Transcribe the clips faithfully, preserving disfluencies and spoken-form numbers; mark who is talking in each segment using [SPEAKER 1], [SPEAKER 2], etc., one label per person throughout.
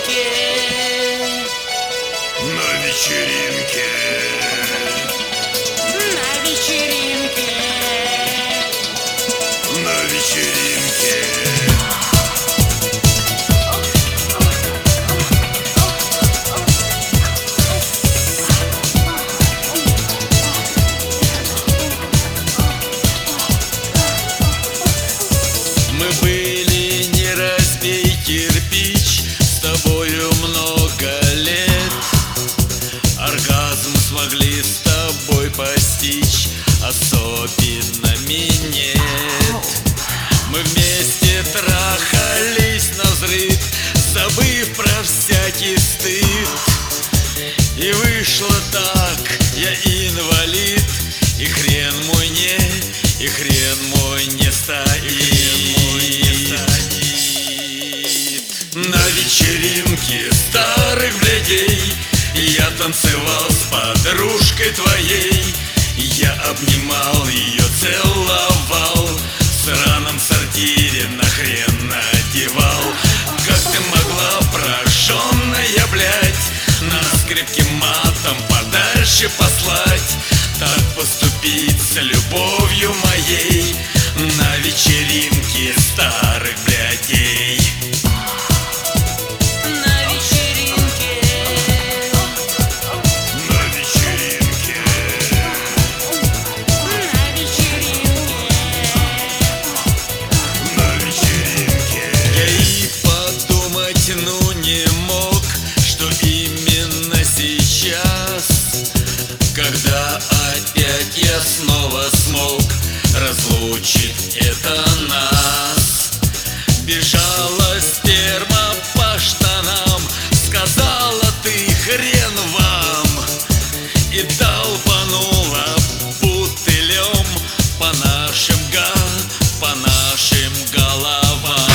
[SPEAKER 1] вечеринке,
[SPEAKER 2] на вечеринке,
[SPEAKER 1] на вечеринке,
[SPEAKER 2] на вечеринке.
[SPEAKER 3] Мы были не разбей кирпич, с тобою много лет. Оргазм смогли с тобой постичь, особенно минет. Мы вместе трахались навзрыд, забыв про всякий стыд. И вышло так, я инвалид, и хрен мой не, и хрен мой не стоит. На вечеринке старых блядей я танцевал с подружкой твоей. Я обнимал ее, целовал, в сраном сортире нахрен надевал. Как ты могла, прожженная, блядь, на скрипке матом подальше послать? Так поступить с любовью моей на вечеринке старых блядей.
[SPEAKER 1] на вечеринке,
[SPEAKER 2] На вечеринке,
[SPEAKER 1] на вечеринке,
[SPEAKER 2] на вечеринке.
[SPEAKER 3] Я и подумать, ну не мог, что именно сейчас, когда опять я снова смог, разлучит это нас. Бежала сперма по штанам, сказала ты хрен вам, и долбанула бутылем по нашим га, по нашим головам.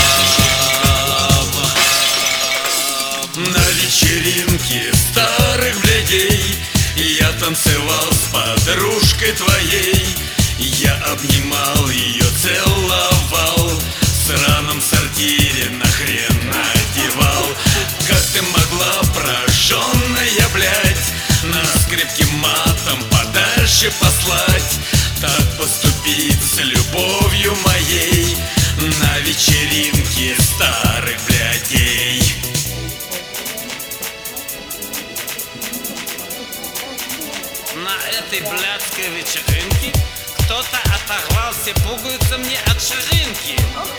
[SPEAKER 3] На вечеринке старых блядей я танцевал с подружкой твоей. Я обнимал ее, целовал, в сраном сортире нахрен надевал. Как ты могла, прожженная, блядь, на скрипке матом подальше послать? Так поступить с любовью моей на вечеринке старых блядей.
[SPEAKER 4] На этой блядской вечеринке кто-то оторвал все пуговицы мне от ширинки.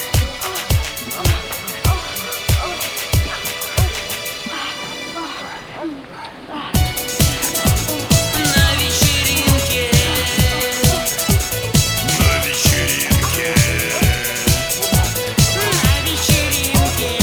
[SPEAKER 1] на вечеринке,
[SPEAKER 2] На вечеринке,
[SPEAKER 1] на вечеринке,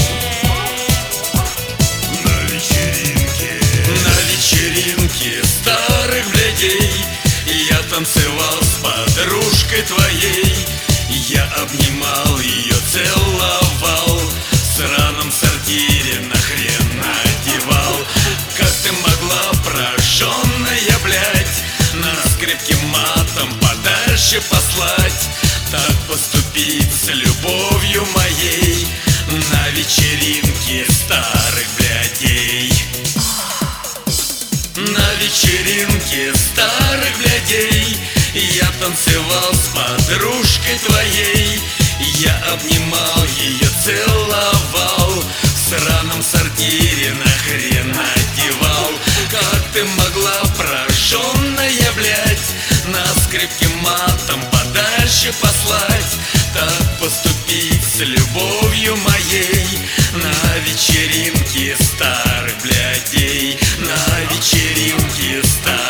[SPEAKER 2] на вечеринке.
[SPEAKER 3] На вечеринке старых блядей я танцевал с подружкой твоей. Я обнимал ее, целовал, в сраном сортире нахрен надевал. Как ты могла, прожженная, блядь, на скрипке матом подальше послать? Так поступить с любовью моей на вечеринке старых блядей. На вечеринке старых блядей я танцевал с подружкой твоей. Я обнимал ее, целовал, в сраном сортире нахрен надевал. Как ты могла, прожженная, блядь, на скрипке матом подальше послать? Так поступить с любовью моей на вечеринке старых блядей. На вечеринке старых